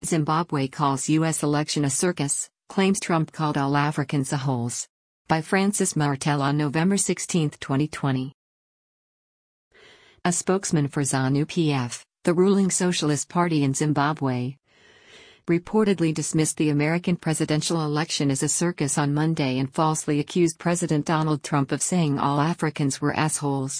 Zimbabwe calls U.S. election a circus, claims Trump called all Africans a-holes. By Francis Martel on November 16, 2020. A spokesman for ZANU-PF, the ruling Socialist Party in Zimbabwe, reportedly dismissed the American presidential election as a circus on Monday and falsely accused President Donald Trump of saying all Africans were assholes.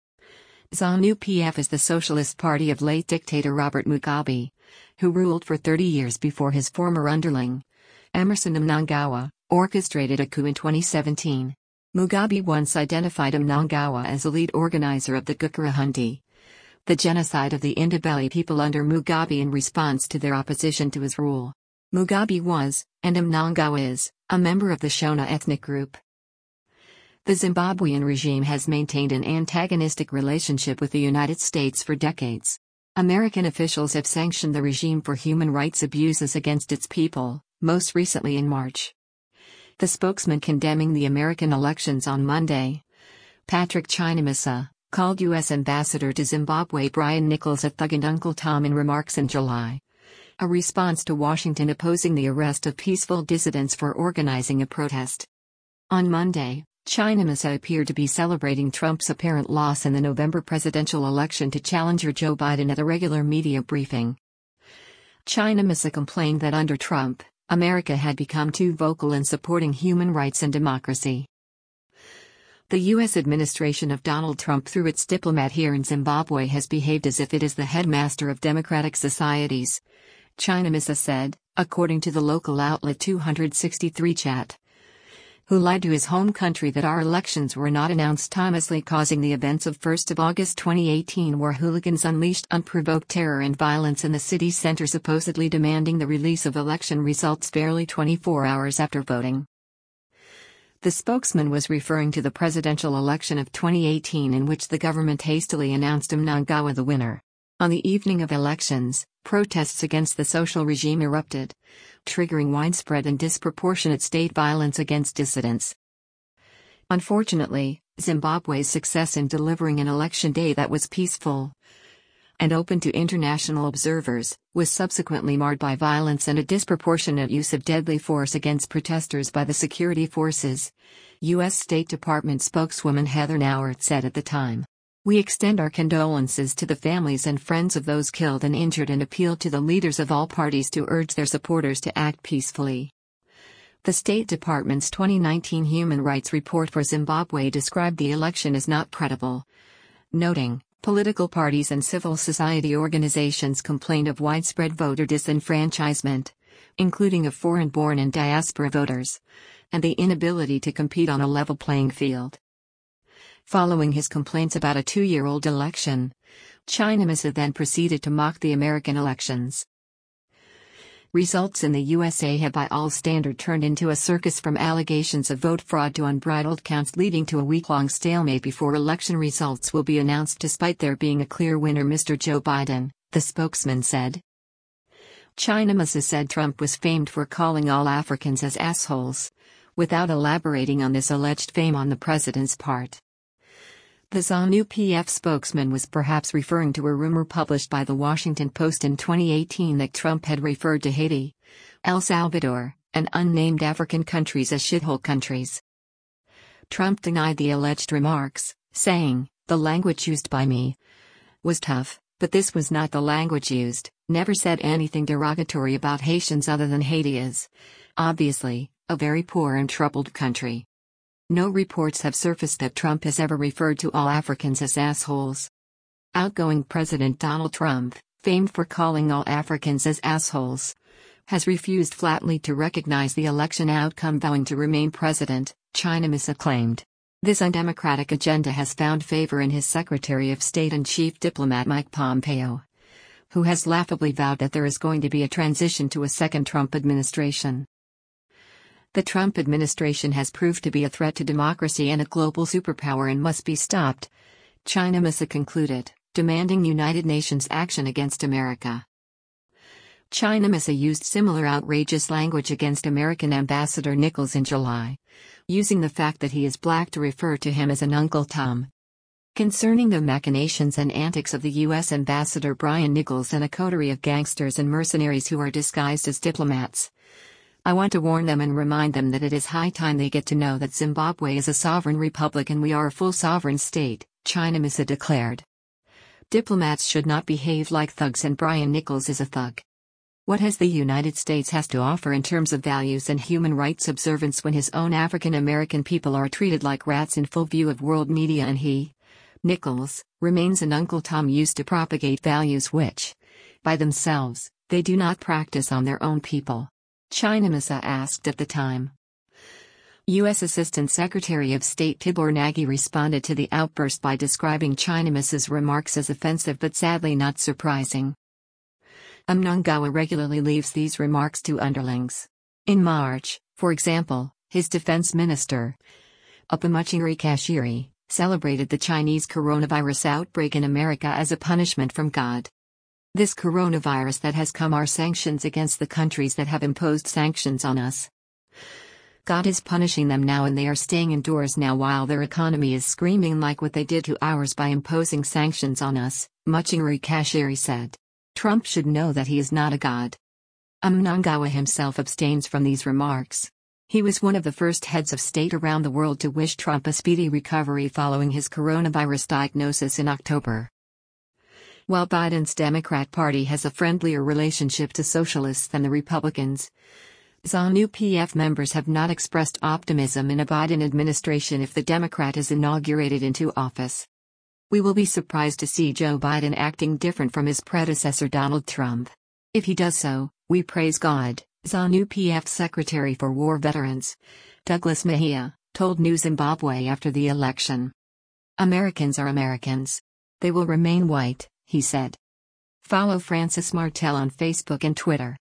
ZANU-PF is the Socialist Party of late dictator Robert Mugabe, who ruled for 30 years before his former underling, Emmerson Mnangagwa, orchestrated a coup in 2017. Mugabe once identified Mnangagwa as a lead organizer of the Gukurahundi, the genocide of the Ndebele people under Mugabe in response to their opposition to his rule. Mugabe was, and Mnangagwa is, a member of the Shona ethnic group. The Zimbabwean regime has maintained an antagonistic relationship with the United States for decades. American officials have sanctioned the regime for human rights abuses against its people, most recently in March. The spokesman condemning the American elections on Monday, Patrick Chinamisa, called U.S. Ambassador to Zimbabwe Brian Nichols a thug and Uncle Tom in remarks in July, a response to Washington opposing the arrest of peaceful dissidents for organizing a protest. On Monday, Chinamisa appeared to be celebrating Trump's apparent loss in the November presidential election to challenger Joe Biden at a regular media briefing. Chinamisa complained that under Trump, America had become too vocal in supporting human rights and democracy. The U.S. administration of Donald Trump through its diplomat here in Zimbabwe has behaved as if it is the headmaster of democratic societies, Chinamisa said, according to the local outlet 263 Chat, who lied to his home country that our elections were not announced, timelessly causing the events of 1 August 2018 where hooligans unleashed unprovoked terror and violence in the city center, supposedly demanding the release of election results barely 24 hours after voting. The spokesman was referring to the presidential election of 2018 in which the government hastily announced Mnangagwa the winner. On the evening of elections, protests against the social regime erupted, triggering widespread and disproportionate state violence against dissidents. Unfortunately, Zimbabwe's success in delivering an election day that was peaceful and open to international observers was subsequently marred by violence and a disproportionate use of deadly force against protesters by the security forces, U.S. State Department spokeswoman Heather Nauert said at the time. We extend our condolences to the families and friends of those killed and injured and appeal to the leaders of all parties to urge their supporters to act peacefully. The State Department's 2019 Human Rights Report for Zimbabwe described the election as not credible, noting, political parties and civil society organizations complained of widespread voter disenfranchisement, including of foreign-born and diaspora voters, and the inability to compete on a level playing field. Following his complaints about a 2-year-old election, Chinamisa then proceeded to mock the American elections. Results in the USA have by all standards turned into a circus, from allegations of vote fraud to unbridled counts, leading to a week-long stalemate before election results will be announced despite there being a clear winner, Mr. Joe Biden, the spokesman said. Chinamisa said Trump was famed for calling all Africans as assholes, without elaborating on this alleged fame on the president's part. The ZANU-PF spokesman was perhaps referring to a rumor published by The Washington Post in 2018 that Trump had referred to Haiti, El Salvador, and unnamed African countries as shithole countries. Trump denied the alleged remarks, saying, "The language used by me was tough, but this was not the language used, never said anything derogatory about Haitians other than Haiti is, obviously, a very poor and troubled country." No reports have surfaced that Trump has ever referred to all Africans as assholes. Outgoing President Donald Trump, famed for calling all Africans as assholes, has refused flatly to recognize the election outcome, vowing to remain president, Chinamisa claimed. This undemocratic agenda has found favor in his Secretary of State and Chief Diplomat Mike Pompeo, who has laughably vowed that there is going to be a transition to a second Trump administration. The Trump administration has proved to be a threat to democracy and a global superpower and must be stopped, Chinamisa concluded, demanding United Nations action against America. Chinamisa used similar outrageous language against American Ambassador Nichols in July, using the fact that he is black to refer to him as an Uncle Tom. Concerning the machinations and antics of the U.S. Ambassador Brian Nichols and a coterie of gangsters and mercenaries who are disguised as diplomats, I want to warn them and remind them that it is high time they get to know that Zimbabwe is a sovereign republic and we are a full sovereign state, China Misa declared. Diplomats should not behave like thugs, and Brian Nichols is a thug. What has the United States has to offer in terms of values and human rights observance when his own African American people are treated like rats in full view of world media, and he, Nichols, remains an Uncle Tom used to propagate values which, by themselves, they do not practice on their own people? China Misa asked at the time. U.S. Assistant Secretary of State Tibor Nagy responded to the outburst by describing China Misa's remarks as offensive but sadly not surprising. Mnangagwa regularly leaves these remarks to underlings. In March, for example, his defense minister, Opemuchiri Kashiri, celebrated the Chinese coronavirus outbreak in America as a punishment from God. This coronavirus that has come are sanctions against the countries that have imposed sanctions on us. God is punishing them now, and they are staying indoors now while their economy is screaming like what they did to ours by imposing sanctions on us, Muchingiri Kashiri said. Trump should know that he is not a god. Mnangagwa himself abstains from these remarks. He was one of the first heads of state around the world to wish Trump a speedy recovery following his coronavirus diagnosis in October. While Biden's Democrat Party has a friendlier relationship to socialists than the Republicans, ZANU-PF members have not expressed optimism in a Biden administration if the Democrat is inaugurated into office. We will be surprised to see Joe Biden acting different from his predecessor Donald Trump. If he does so, we praise God, ZANU-PF Secretary for War Veterans, Douglas Mejia, told New Zimbabwe after the election. Americans are Americans. They will remain white, he said. Follow Francis Martel on Facebook and Twitter.